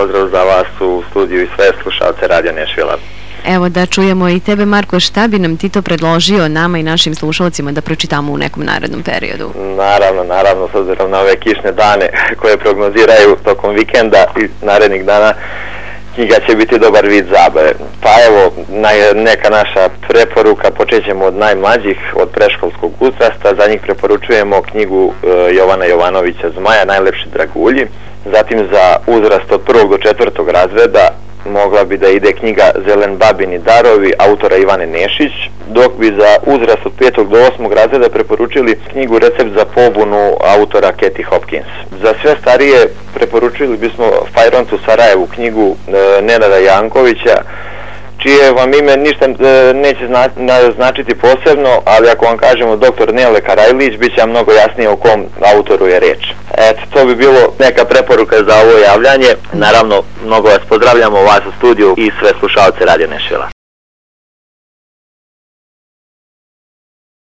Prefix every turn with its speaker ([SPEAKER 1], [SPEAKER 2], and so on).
[SPEAKER 1] pozdrav za vas u studiju i sve slušalce Radio Nešvila.
[SPEAKER 2] Evo da čujemo i tebe, Marko, šta bi nam ti to predložio nama i našim slušalcima da pročitamo u nekom narednom periodu?
[SPEAKER 1] Naravno, s obzirom na ove kišne dane koje prognoziraju tokom vikenda i narednih dana, knjiga će biti dobar vid zabave. Pa evo, neka naša preporuka, počet ćemo od najmlađih, od predškolskog uzrasta, za njih preporučujemo knjigu Jovana Jovanovića Zmaja, Najlepši dragulji. Zatim za uzrast od 1. do 4. razreda mogla bi da ide knjiga Zelen babini darovi autora Ivane Nešić, dok bi za uzrast od 5. do 8. razreda preporučili knjigu Recept za pobunu autora Katie Hopkins. Za sve starije preporučili bismo Fajrontu Sarajevu knjigu Nenada Jankovića, čije vam ime ništa neće značiti posebno, ali ako vam kažemo dr. Nele Karajlić, bit će vam mnogo jasnije o kom autoru je reč. Eto, to bi bilo neka preporuka za ovo javljanje. Naravno, mnogo vas pozdravljamo, vas u studiju i sve slušalce Radio Nešvila.